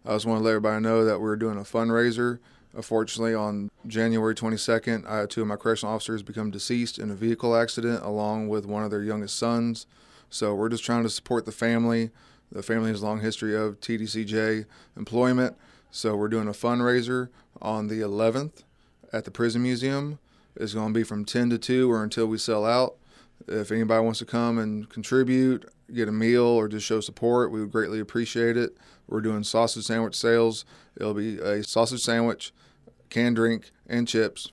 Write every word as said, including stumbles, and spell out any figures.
I just want to let everybody know that we're doing a fundraiser. Unfortunately, on January twenty-second, I had two of my correctional officers become deceased in a vehicle accident along with one of their youngest sons. So we're just trying to support the family. The family has a long history of T D C J employment. So we're doing a fundraiser on the eleventh at the Prison Museum. It's going to be from ten to two or until we sell out. If anybody wants to come and contribute, get a meal, or just show support, we would greatly appreciate it. We're doing sausage sandwich sales. It'll be a sausage sandwich, canned drink, and chips